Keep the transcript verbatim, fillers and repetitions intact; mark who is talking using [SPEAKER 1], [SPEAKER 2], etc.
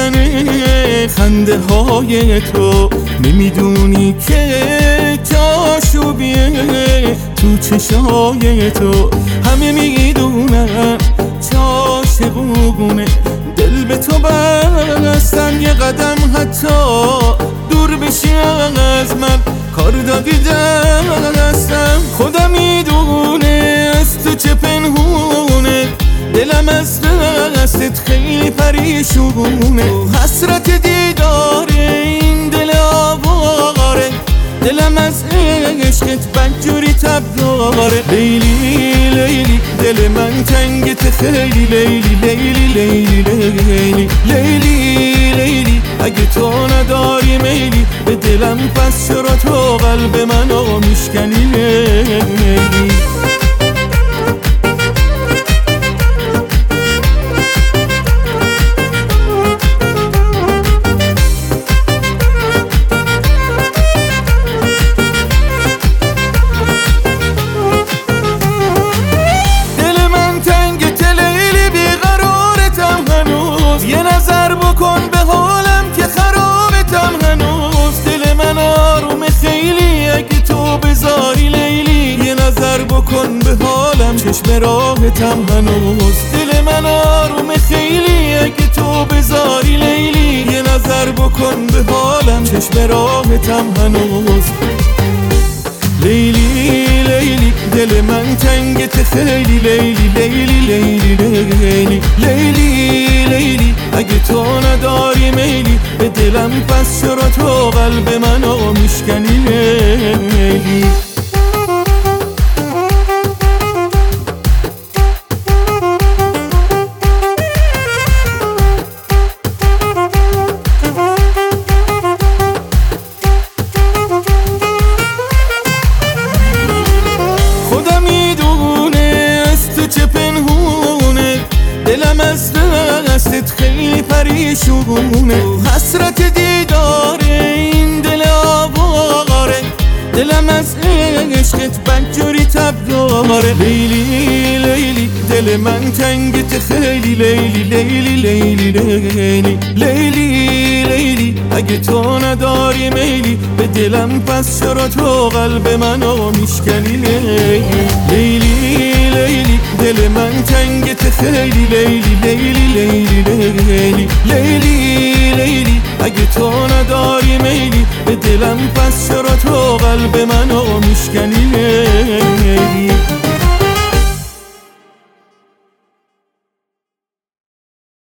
[SPEAKER 1] میزنه خنده های تو، نمیدونی که چاشوبیه تو چشای تو. همه میدونن چاشقونه، دل به تو بستن یه قدم حتی دور بشی از من، کار داگی دستم. خدا میدونه از تو چه پنهونه، دلم از دستت خیلی پریشونه. حسرت دیدار این دل آواره، دلم از عشقت بدجوری تب داره. لیلی لیلی دل من تنگت خیلی، لیلی لیلی لیلی لیلی لیلی لیلی اگه تو نداری میلی به دلم پس چرا تو قلب منو میشکنی لیلی. بکن به حالم که خرابتم هنوز، دل من آروم خیلی اگه تو بذاری لیلی. یه نظر بکن به حالم چشم راحتم هنوز، دل من آروم خیلی اگه تو بذاری لیلی. یه نظر بکن به حالم چشم راحتم هنوز. لیلی لیلی دل من تنگت خیلی، لیلی لیلی لیلی لیلی لیلی لیلی اگه تو نداری میلی به دلم پس چرا تو قلب منو میشکنی لیلی. دلم از دستت خیلی پریشونه، حسرت دیدار این دل آواره، دلم از عشقت بدجوری تب داره. لیلی لیلی دل من تنگت خیلی، لیلی لیلی لیلی لیلی لیلی لیلی اگه تو نداری میلی به دلم پس چرا تو قلب منو میشکنی لیلی. لیلی لیلی دل من تنگت خیلی، لیلی لیلی لیلی لیلی لیلی لیلی اگه تو نداری میلی به دلم پس چرا تو قلب منو میشکنی.